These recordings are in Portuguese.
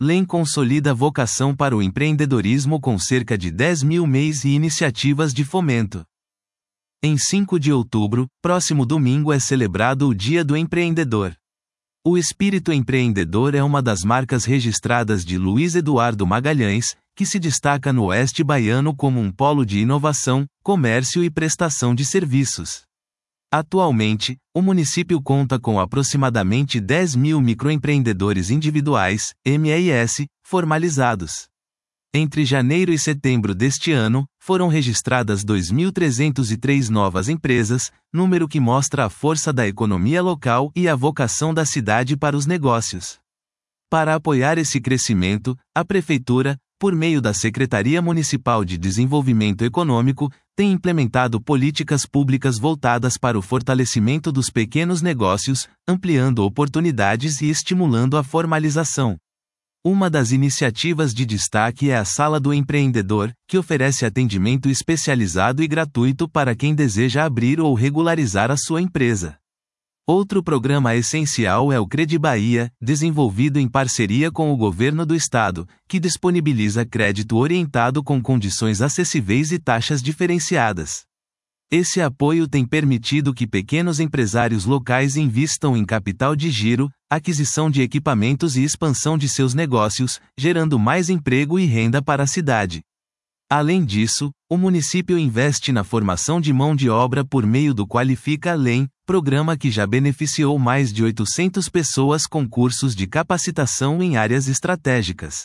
LEM consolida vocação para o empreendedorismo com cerca de 10 mil MEIs e iniciativas de fomento. Em 5 de outubro, próximo domingo, é celebrado o Dia do Empreendedor. O espírito empreendedor é uma das marcas registradas de Luiz Eduardo Magalhães, que se destaca no Oeste Baiano como um polo de inovação, comércio e prestação de serviços. Atualmente, o município conta com aproximadamente 10 mil microempreendedores individuais, MEIs, formalizados. Entre janeiro e setembro deste ano, foram registradas 2.303 novas empresas, número que mostra a força da economia local e a vocação da cidade para os negócios. Para apoiar esse crescimento, a Prefeitura, por meio da Secretaria Municipal de Desenvolvimento Econômico, tem implementado políticas públicas voltadas para o fortalecimento dos pequenos negócios, ampliando oportunidades e estimulando a formalização. Uma das iniciativas de destaque é a Sala do Empreendedor, que oferece atendimento especializado e gratuito para quem deseja abrir ou regularizar a sua empresa. Outro programa essencial é o Credi Bahia, desenvolvido em parceria com o governo do estado, que disponibiliza crédito orientado com condições acessíveis e taxas diferenciadas. Esse apoio tem permitido que pequenos empresários locais invistam em capital de giro, aquisição de equipamentos e expansão de seus negócios, gerando mais emprego e renda para a cidade. Além disso, o município investe na formação de mão de obra por meio do Qualifica LEM, programa que já beneficiou mais de 800 pessoas com cursos de capacitação em áreas estratégicas.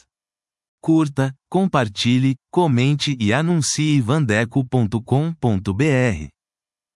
Curta, compartilhe, comente e anuncie vandeco.com.br.